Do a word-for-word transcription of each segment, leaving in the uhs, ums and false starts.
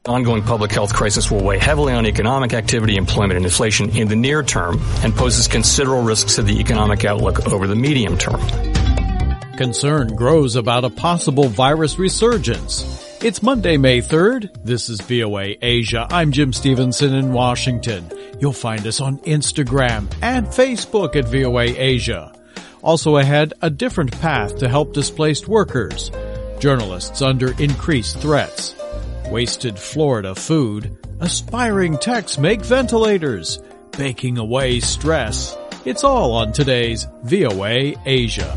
Ongoing public health crisis will weigh heavily on economic activity, employment, and inflation in the near term and poses considerable risks to the economic outlook over the medium term. Concern grows about a possible virus resurgence. It's Monday, May third. This is V O A Asia. I'm Jim Stevenson in Washington. You'll find us on Instagram and Facebook at V O A Asia. Also ahead, a different path to help displaced workers. Journalists under increased threats. Wasted Florida food. Aspiring techs make ventilators. Baking away stress. It's all on today's V O A Asia.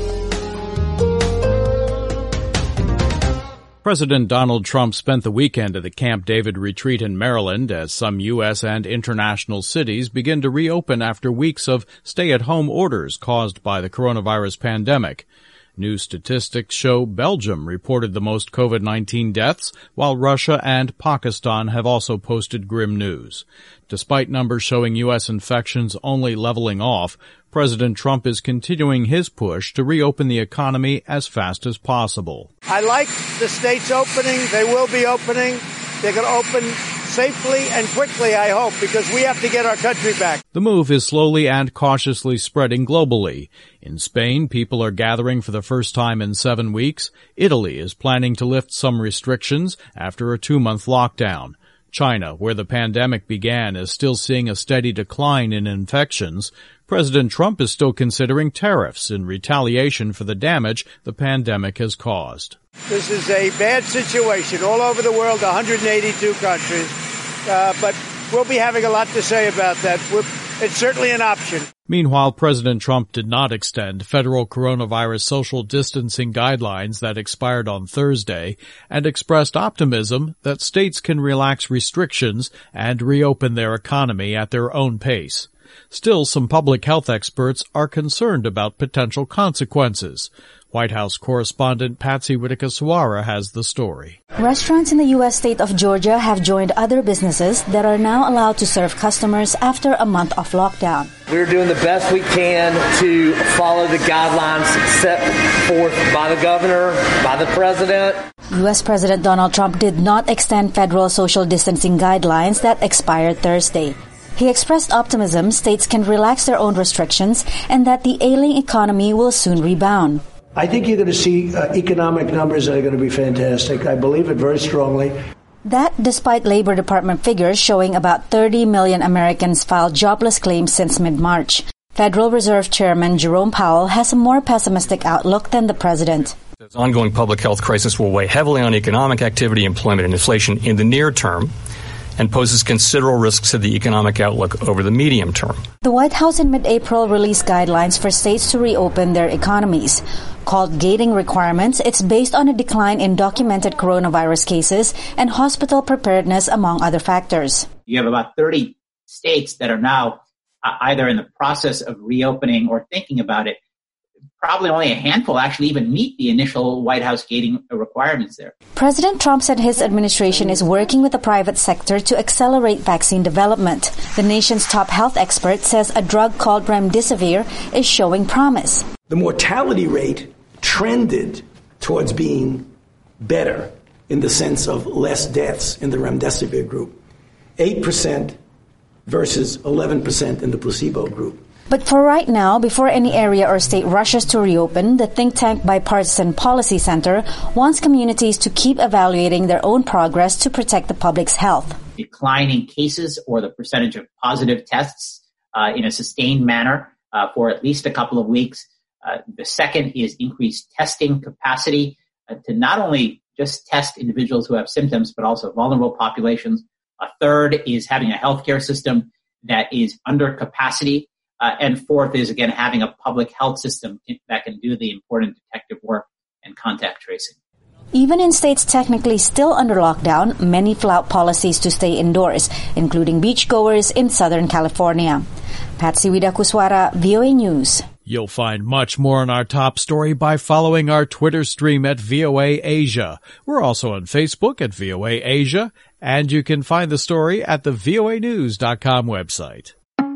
President Donald Trump spent the weekend at the Camp David retreat in Maryland as some U S and international cities begin to reopen after weeks of stay-at-home orders caused by the coronavirus pandemic. New statistics show Belgium reported the most COVID nineteen deaths, while Russia and Pakistan have also posted grim news. Despite numbers showing U S infections only leveling off, President Trump is continuing his push to reopen the economy as fast as possible. I like the states opening. They will be opening. They're going to open safely and quickly, I hope, because we have to get our country back. The move is slowly and cautiously spreading globally. In Spain, people are gathering for the first time in seven weeks. Italy is planning to lift some restrictions after a two-month lockdown. China, where the pandemic began, is still seeing a steady decline in infections. President Trump is still considering tariffs in retaliation for the damage the pandemic has caused. This is a bad situation all over the world, one hundred eighty-two countries, uh, but we'll be having a lot to say about that. We're, it's certainly an option. Meanwhile, President Trump did not extend federal coronavirus social distancing guidelines that expired on Thursday and expressed optimism that states can relax restrictions and reopen their economy at their own pace. Still, some public health experts are concerned about potential consequences. White House correspondent Patsy Widakuswara has the story. Restaurants in the U S state of Georgia have joined other businesses that are now allowed to serve customers after a month of lockdown. We're doing the best we can to follow the guidelines set forth by the governor, by the president. U S President Donald Trump did not extend federal social distancing guidelines that expired Thursday. He expressed optimism states can relax their own restrictions and that the ailing economy will soon rebound. I think you're going to see uh, economic numbers that are going to be fantastic. I believe it very strongly. That despite Labor Department figures showing about thirty million Americans filed jobless claims since mid-March. Federal Reserve Chairman Jerome Powell has a more pessimistic outlook than the president. The ongoing public health crisis will weigh heavily on economic activity, employment, and inflation in the near term and poses considerable risks to the economic outlook over the medium term. The White House in mid-April released guidelines for states to reopen their economies. Called gating requirements, it's based on a decline in documented coronavirus cases and hospital preparedness, among other factors. You have about thirty states that are now uh, either in the process of reopening or thinking about it. Probably only a handful actually even meet the initial White House gating requirements there. President Trump said his administration is working with the private sector to accelerate vaccine development. The nation's top health expert says a drug called remdesivir is showing promise. The mortality rate trended towards being better in the sense of less deaths in the remdesivir group. eight percent versus eleven percent in the placebo group. But for right now, before any area or state rushes to reopen, the think tank Bipartisan Policy Center wants communities to keep evaluating their own progress to protect the public's health. Declining cases or the percentage of positive tests uh, in a sustained manner uh, for at least a couple of weeks. Uh, the second is increased testing capacity uh, to not only just test individuals who have symptoms, but also vulnerable populations. A third is having a healthcare system that is under capacity. Uh, and fourth is, again, having a public health system that can do the important detective work and contact tracing. Even in states technically still under lockdown, many flout policies to stay indoors, including beachgoers in Southern California. Patsy Widakuswara, V O A News. You'll find much more on our top story by following our Twitter stream at V O A Asia. We're also on Facebook at V O A Asia, and you can find the story at the V O A news dot com website.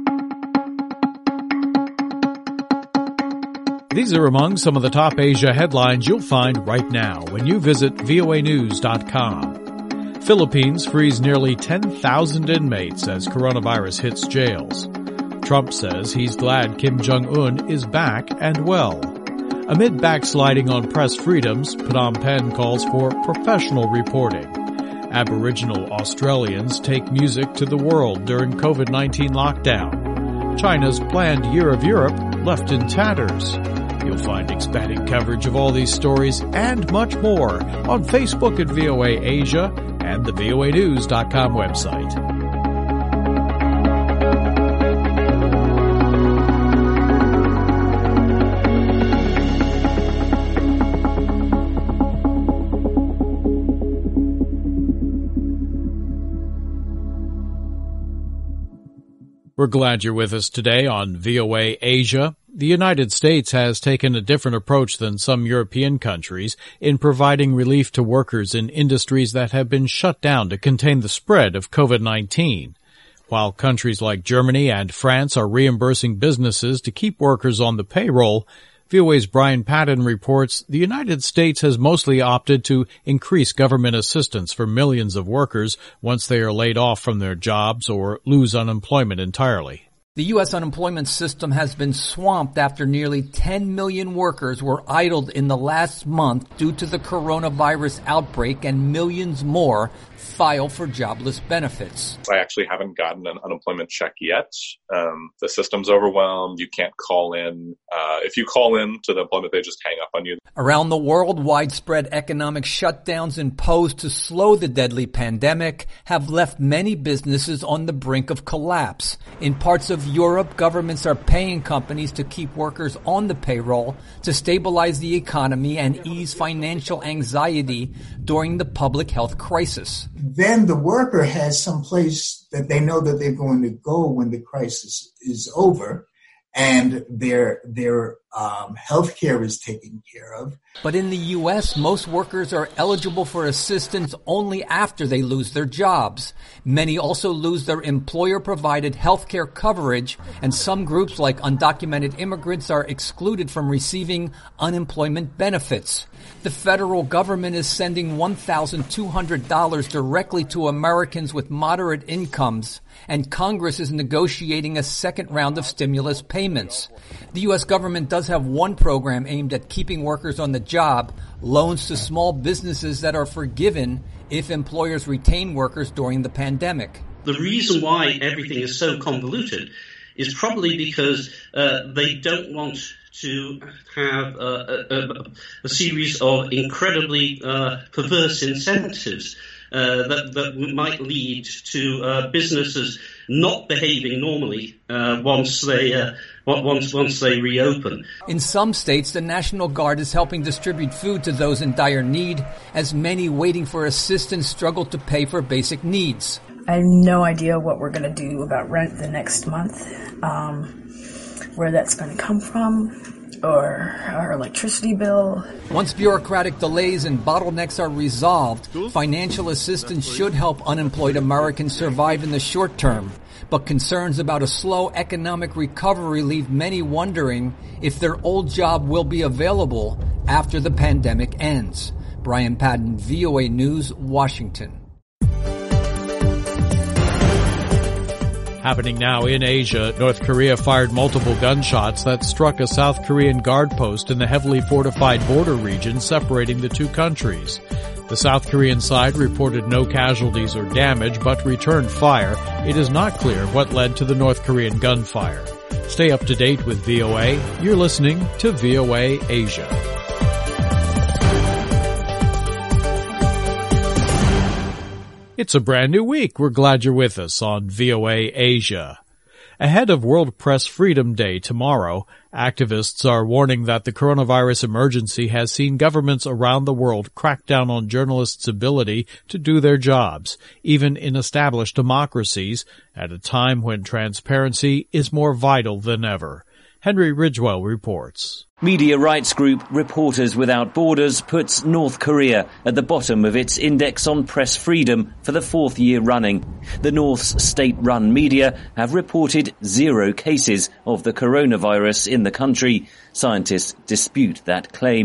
These are among some of the top Asia headlines you'll find right now when you visit V O A news dot com. Philippines frees nearly ten thousand inmates as coronavirus hits jails. Trump says he's glad Kim Jong-un is back and well. Amid backsliding on press freedoms, Phnom Penh calls for professional reporting. Aboriginal Australians take music to the world during covid nineteen lockdown. China's planned Year of Europe left in tatters. You'll find expanded coverage of all these stories and much more on Facebook at V O A Asia and the V O A news dot com website. We're glad you're with us today on V O A Asia. The United States has taken a different approach than some European countries in providing relief to workers in industries that have been shut down to contain the spread of covid nineteen. While countries like Germany and France are reimbursing businesses to keep workers on the payroll, V O A's Brian Padden reports the United States has mostly opted to increase government assistance for millions of workers once they are laid off from their jobs or lose unemployment entirely. The U S unemployment system has been swamped after nearly ten million workers were idled in the last month due to the coronavirus outbreak, and millions more file for jobless benefits. I actually haven't gotten an unemployment check yet. Um, the system's overwhelmed. You can't call in. Uh, if you call in to the employment, they just hang up on you. Around the world, widespread economic shutdowns imposed to slow the deadly pandemic have left many businesses on the brink of collapse. In parts of Europe, governments are paying companies to keep workers on the payroll to stabilize the economy and ease financial anxiety during the public health crisis. Then the worker has some place that they know that they're going to go when the crisis is over, and their their um, health care is taken care of. But in the U S, most workers are eligible for assistance only after they lose their jobs. Many also lose their employer-provided health care coverage, and some groups like undocumented immigrants are excluded from receiving unemployment benefits. The federal government is sending one thousand two hundred dollars directly to Americans with moderate incomes, and Congress is negotiating a second round of stimulus payments. The U S government does have one program aimed at keeping workers on the job, loans to small businesses that are forgiven if employers retain workers during the pandemic. The reason why everything is so convoluted is probably because uh, they don't want to have uh, a, a series of incredibly uh, perverse incentives uh, that, that might lead to uh, businesses not behaving normally uh, once they uh, once once they reopen. In some states, the National Guard is helping distribute food to those in dire need, as many waiting for assistance struggle to pay for basic needs. I have no idea what we're going to do about rent the next month, um, where that's going to come from, or our electricity bill. Once bureaucratic delays and bottlenecks are resolved, financial assistance should help unemployed Americans survive in the short term. But concerns about a slow economic recovery leave many wondering if their old job will be available after the pandemic ends. Brian Padden, V O A News, Washington. Happening now in Asia, North Korea fired multiple gunshots that struck a South Korean guard post in the heavily fortified border region separating the two countries. The South Korean side reported no casualties or damage, but returned fire. It is not clear what led to the North Korean gunfire. Stay up to date with V O A. You're listening to V O A Asia. It's a brand new week. We're glad you're with us on V O A Asia. Ahead of World Press Freedom Day tomorrow, activists are warning that the coronavirus emergency has seen governments around the world crack down on journalists' ability to do their jobs, even in established democracies, at a time when transparency is more vital than ever. Henry Ridgewell reports. Media rights group Reporters Without Borders puts North Korea at the bottom of its index on press freedom for the fourth year running. The North's state-run media have reported zero cases of the coronavirus in the country. Scientists dispute that claim.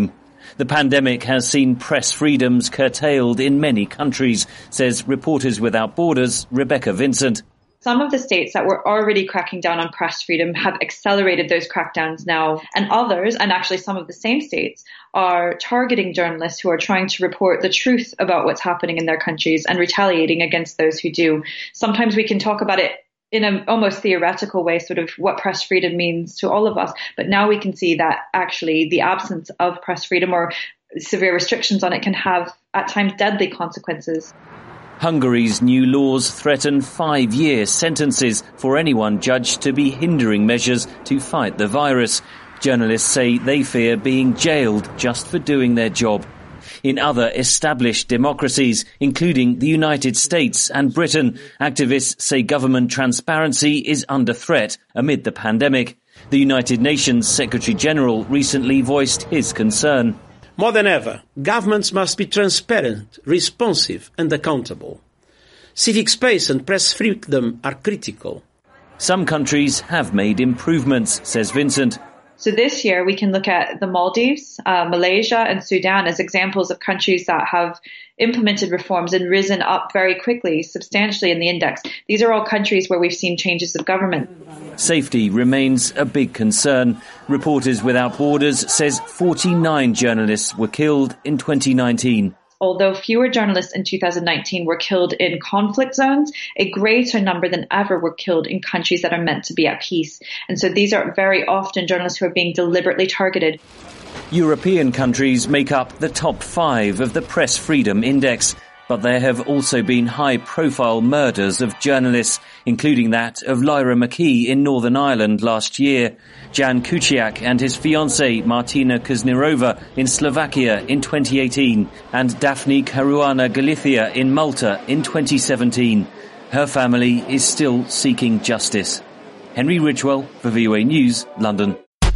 The pandemic has seen press freedoms curtailed in many countries, says Reporters Without Borders' Rebecca Vincent. Some of the states that were already cracking down on press freedom have accelerated those crackdowns now, and others, and actually some of the same states, are targeting journalists who are trying to report the truth about what's happening in their countries and retaliating against those who do. Sometimes we can talk about it in an almost theoretical way, sort of what press freedom means to all of us, but now we can see that actually the absence of press freedom or severe restrictions on it can have, at times, deadly consequences. Hungary's new laws threaten five-year sentences for anyone judged to be hindering measures to fight the virus. Journalists say they fear being jailed just for doing their job. In other established democracies, including the United States and Britain, activists say government transparency is under threat amid the pandemic. The United Nations Secretary-General recently voiced his concern. More than ever, governments must be transparent, responsive and accountable. Civic space and press freedom are critical. Some countries have made improvements, says Vincent. So this year we can look at the Maldives, uh, Malaysia and Sudan as examples of countries that have implemented reforms and risen up very quickly, substantially in the index. These are all countries where we've seen changes of government. Safety remains a big concern. Reporters Without Borders says forty-nine journalists were killed in twenty nineteen. Although fewer journalists in two thousand nineteen were killed in conflict zones, a greater number than ever were killed in countries that are meant to be at peace. And so these are very often journalists who are being deliberately targeted. European countries make up the top five of the Press Freedom Index, but there have also been high-profile murders of journalists, including that of Lyra McKee in Northern Ireland last year, Jan Kuciak and his fiancée Martina Kuznirova in Slovakia in twenty eighteen, and Daphne Caruana Galizia in Malta in twenty seventeen. Her family is still seeking justice. Henry Ridgewell for V O A News, London.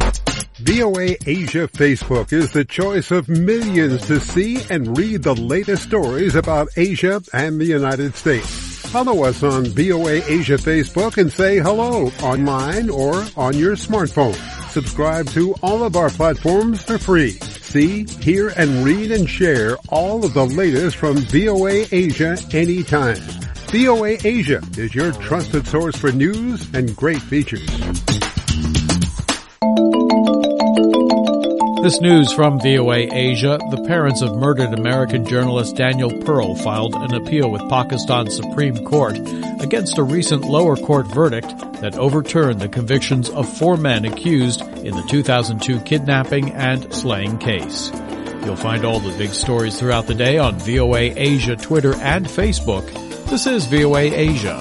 V O A Asia Facebook is the choice of millions to see and read the latest stories about Asia and the United States. Follow us on V O A Asia Facebook and say hello online or on your smartphone. Subscribe to all of our platforms for free. See, hear, and read and share all of the latest from V O A Asia anytime. V O A Asia is your trusted source for news and great features. This news from V O A Asia. The parents of murdered American journalist Daniel Pearl filed an appeal with Pakistan's Supreme Court against a recent lower court verdict that overturned the convictions of four men accused in the two thousand two kidnapping and slaying case. You'll find all the big stories throughout the day on V O A Asia, Twitter, and Facebook. This is V O A Asia.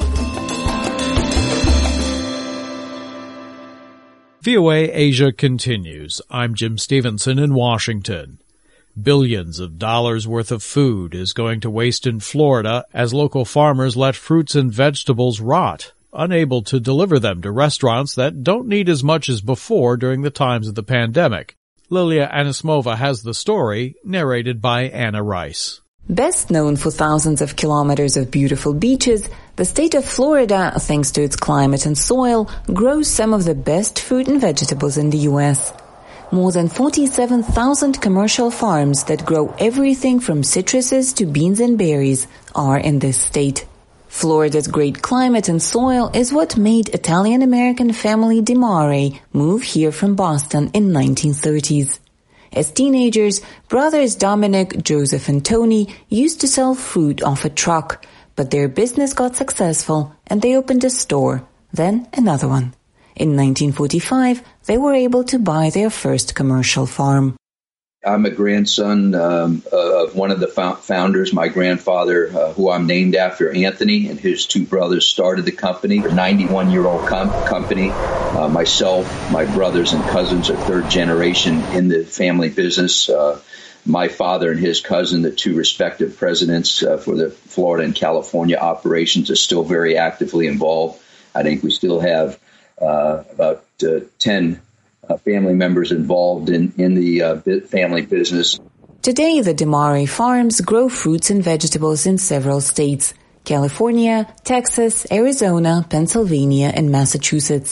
V O A Asia continues. I'm Jim Stevenson in Washington. Billions of dollars worth of food is going to waste in Florida as local farmers let fruits and vegetables rot, unable to deliver them to restaurants that don't need as much as before during the times of the pandemic. Lilia Anisimova has the story, narrated by Anna Rice. Best known for thousands of kilometers of beautiful beaches, the state of Florida, thanks to its climate and soil, grows some of the best fruit and vegetables in the U S. More than forty-seven thousand commercial farms that grow everything from citruses to beans and berries are in this state. Florida's great climate and soil is what made Italian-American family DiMare move here from Boston in nineteen thirties. As teenagers, brothers Dominic, Joseph, and Tony used to sell fruit off a truck, but their business got successful and they opened a store, then another one. In nineteen forty-five, they were able to buy their first commercial farm. I'm a grandson um, of one of the founders. My grandfather, uh, who I'm named after, Anthony, and his two brothers started the company, a ninety-one-year-old com- company. Uh, myself, my brothers and cousins are third generation in the family business. Uh, my father and his cousin, the two respective presidents uh, for the Florida and California operations, are still very actively involved. I think we still have uh, about uh, ten Uh, family members involved in, in the uh, family business. Today, the DiMare farms grow fruits and vegetables in several states: California, Texas, Arizona, Pennsylvania, and Massachusetts.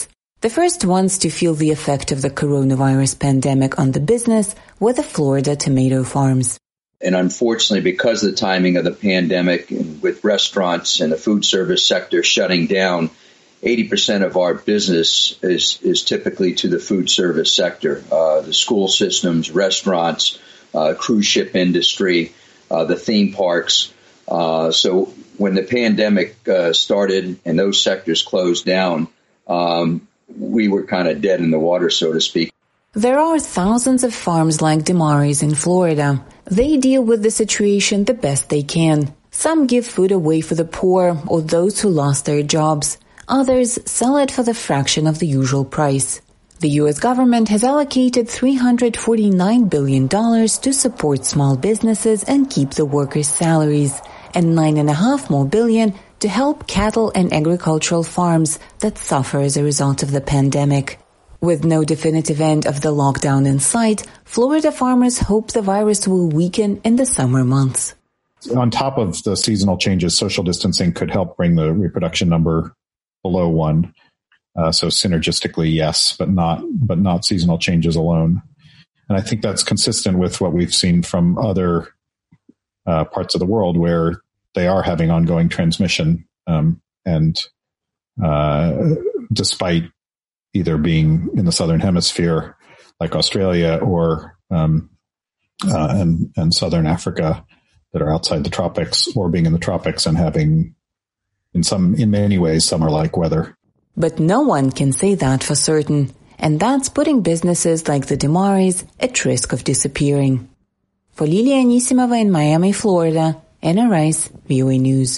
The first ones to feel the effect of the coronavirus pandemic on the business were the Florida tomato farms. And unfortunately, because of the timing of the pandemic, and with restaurants and the food service sector shutting down, eighty percent of our business is, is typically to the food service sector, uh, the school systems, restaurants, uh, cruise ship industry, uh, the theme parks. Uh, so when the pandemic uh, started and those sectors closed down, um, we were kind of dead in the water, so to speak. There are thousands of farms like Demarais in Florida. They deal with the situation the best they can. Some give food away for the poor or those who lost their jobs. Others sell it for the fraction of the usual price. The U S government has allocated three hundred forty-nine billion dollars to support small businesses and keep the workers' salaries, and nine and a half more billion to help cattle and agricultural farms that suffer as a result of the pandemic. With no definitive end of the lockdown in sight, Florida farmers hope the virus will weaken in the summer months. On top of the seasonal changes, social distancing could help bring the reproduction number below one. Uh, so synergistically, yes, but not, but not seasonal changes alone. And I think that's consistent with what we've seen from other uh, parts of the world where they are having ongoing transmission. Um, and uh, despite either being in the southern hemisphere, like Australia, or um, uh, and, and southern Africa that are outside the tropics, or being in the tropics and having, in some, in many ways, summer-like weather. But no one can say that for certain, and that's putting businesses like the Demarais at risk of disappearing. For Lilia Anisimova in Miami, Florida, Anna Rice, V O A News.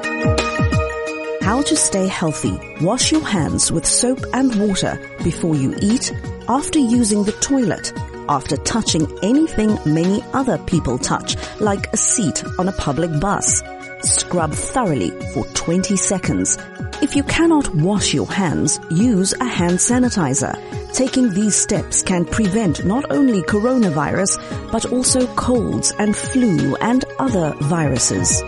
How to stay healthy. Wash your hands with soap and water before you eat, after using the toilet, after touching anything many other people touch, like a seat on a public bus. Scrub thoroughly for twenty seconds. If you cannot wash your hands, use a hand sanitizer. Taking these steps can prevent not only coronavirus, but also colds and flu and other viruses.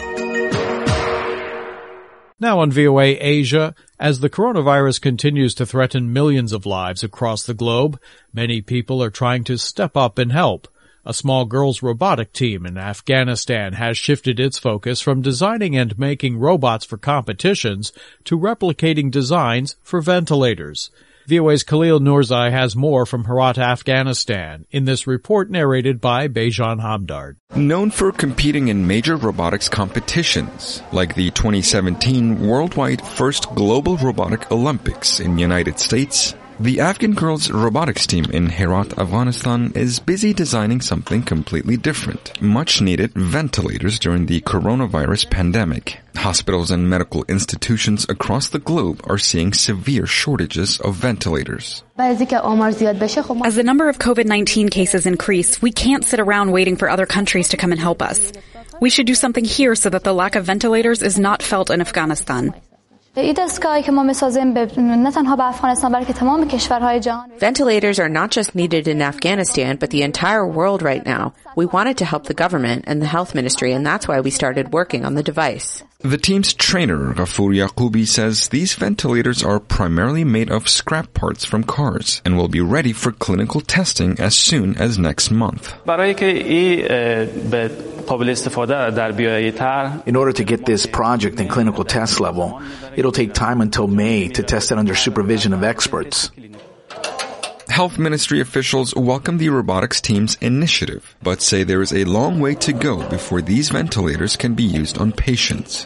Now on V O A Asia, as the coronavirus continues to threaten millions of lives across the globe, many people are trying to step up and help. A small girls' robotic team in Afghanistan has shifted its focus from designing and making robots for competitions to replicating designs for ventilators. V O A's Khalil Nurzai has more from Herat, Afghanistan, in this report narrated by Bejan Hamdard. Known for competing in major robotics competitions, like the twenty seventeen worldwide first Global Robotic Olympics in the United States, the Afghan girls' robotics team in Herat, Afghanistan is busy designing something completely different. Much-needed ventilators during the coronavirus pandemic. Hospitals and medical institutions across the globe are seeing severe shortages of ventilators. As the number of COVID nineteen cases increase, we can't sit around waiting for other countries to come and help us. We should do something here so that the lack of ventilators is not felt in Afghanistan. Ventilators are not just needed in Afghanistan, but the entire world right now. We wanted to help the government and the health ministry, and that's why we started working on the device. The team's trainer, Ghafour Yaqoubi, says these ventilators are primarily made of scrap parts from cars and will be ready for clinical testing as soon as next month. In order to get this project in clinical test level, it'll take time until May to test it under supervision of experts. Health ministry officials welcome the robotics team's initiative, but say there is a long way to go before these ventilators can be used on patients.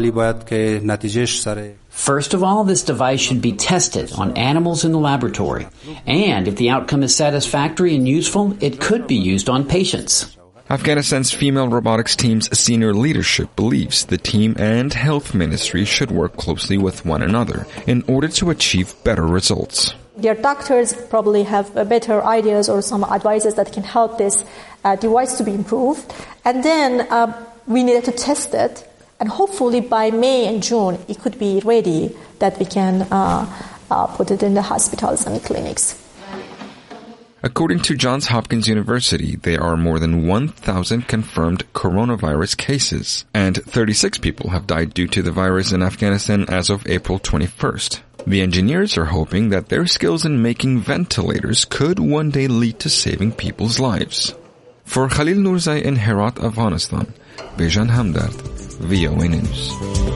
First of all, this device should be tested on animals in the laboratory, and if the outcome is satisfactory and useful, it could be used on patients. Afghanistan's female robotics team's senior leadership believes the team and health ministry should work closely with one another in order to achieve better results. Their doctors probably have better ideas or some advices that can help this uh, device to be improved. And then uh, we needed to test it, and hopefully by May and June it could be ready that we can uh, uh, put it in the hospitals and clinics. According to Johns Hopkins University, there are more than one thousand confirmed coronavirus cases, and thirty-six people have died due to the virus in Afghanistan as of April twenty-first. The engineers are hoping that their skills in making ventilators could one day lead to saving people's lives. For Khalil Nurzai in Herat, Afghanistan, Bijan Hamdard, V O A News.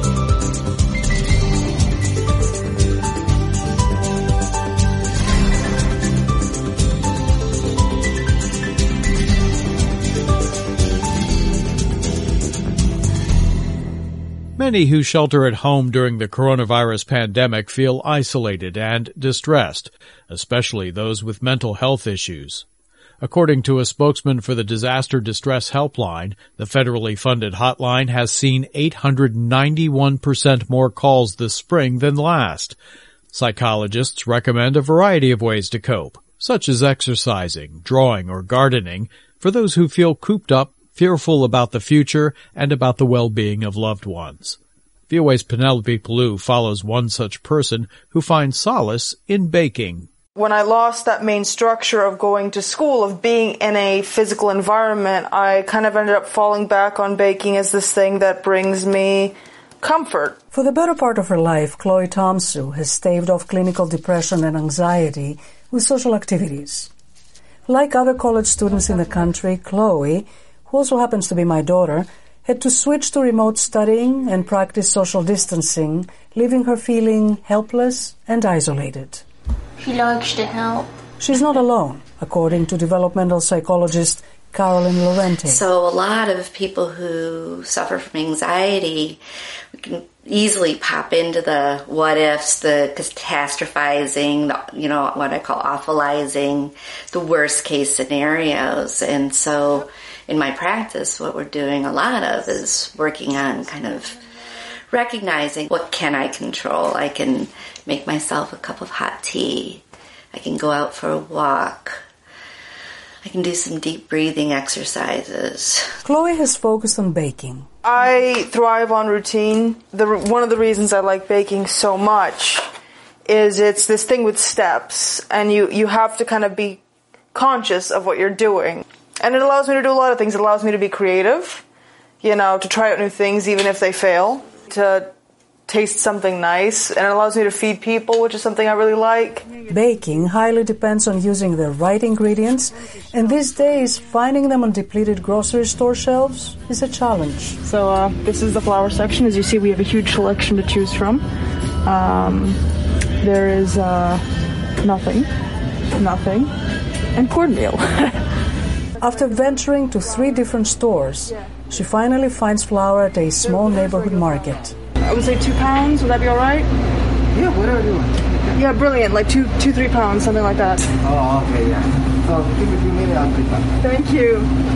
Many who shelter at home during the coronavirus pandemic feel isolated and distressed, especially those with mental health issues. According to a spokesman for the Disaster Distress Helpline, the federally funded hotline has seen eight hundred ninety-one percent more calls this spring than last. Psychologists recommend a variety of ways to cope, such as exercising, drawing, or gardening, for those who feel cooped up, fearful about the future, and about the well-being of loved ones. V O A's Penelope Pellew follows one such person who finds solace in baking. When I lost that main structure of going to school, of being in a physical environment, I kind of ended up falling back on baking as this thing that brings me comfort. For the better part of her life, Chloe Tomsu has staved off clinical depression and anxiety with social activities. Like other college students in the country, Chloe, who also happens to be my daughter, had to switch to remote studying and practice social distancing, leaving her feeling helpless and isolated. She likes to help. She's not alone, according to developmental psychologist Carolyn Lorente. So a lot of people who suffer from anxiety can easily pop into the what ifs, the catastrophizing, the, you know, what I call awfulizing, the worst case scenarios. And so in my practice, what we're doing a lot of is working on kind of recognizing what can I control. I can make myself a cup of hot tea. I can go out for a walk. I can do some deep breathing exercises. Chloe has focused on baking. I thrive on routine. The, one of the reasons I like baking so much is it's this thing with steps, and you, you have to kind of be conscious of what you're doing. And it allows me to do a lot of things. It allows me to be creative, you know, to try out new things even if they fail, to taste something nice, and it allows me to feed people, which is something I really like. Baking highly depends on using the right ingredients, and these days finding them on depleted grocery store shelves is a challenge. So uh, this is the flour section. As you see, we have a huge selection to choose from. Um, there is uh, nothing, nothing, and cornmeal. After venturing to three different stores, she finally finds flour at a small neighborhood market. I would say two pounds. Would that be all right? Yeah, whatever you want. Yeah, brilliant. Like two, two, three pounds, something like that. Oh, okay, yeah. So give me a few minutes, I'll prepare. Thank you.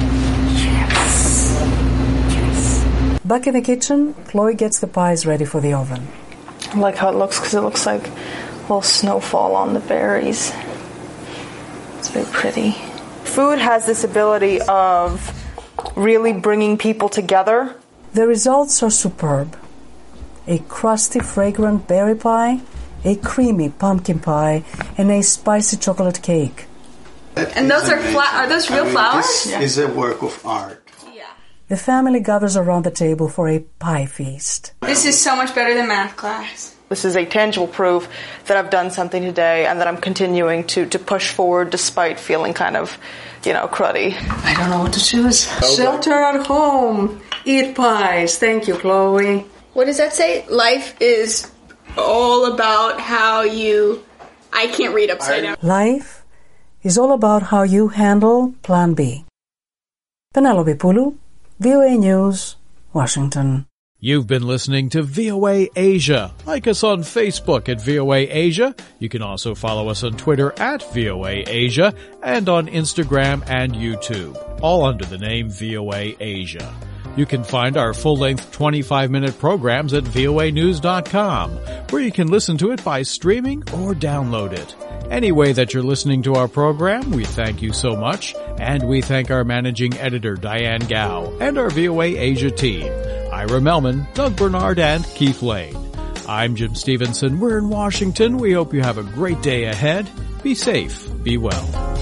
Yes. Yes. Back in the kitchen, Chloe gets the pies ready for the oven. I like how it looks because it looks like a little snowfall on the berries. It's very pretty. Food has this ability of really bringing people together. The results are superb. A crusty, fragrant berry pie, a creamy pumpkin pie, and a spicy chocolate cake. And those are fla- are those real I mean, flowers? This yeah. is a work of art. Yeah. The family gathers around the table for a pie feast. This is so much better than math class. This is a tangible proof that I've done something today and that I'm continuing to, to push forward despite feeling kind of, you know, cruddy. I don't know what to choose. Shelter at home. Eat pies. Thank you, Chloe. What does that say? Life is all about how you... I can't read upside down. Life is all about how you handle Plan B. Penelope Pellew, V O A News, Washington. You've been listening to V O A Asia. Like us on Facebook at V O A Asia. You can also follow us on Twitter at V O A Asia and on Instagram and YouTube, all under the name V O A Asia. You can find our full-length twenty-five minute programs at V O A news dot com, where you can listen to it by streaming or download it. Any way that you're listening to our program, we thank you so much, and we thank our managing editor, Diane Gao, and our V O A Asia team, Ira Melman, Doug Bernard, and Keith Lane. I'm Jim Stevenson. We're in Washington. We hope you have a great day ahead. Be safe. Be well.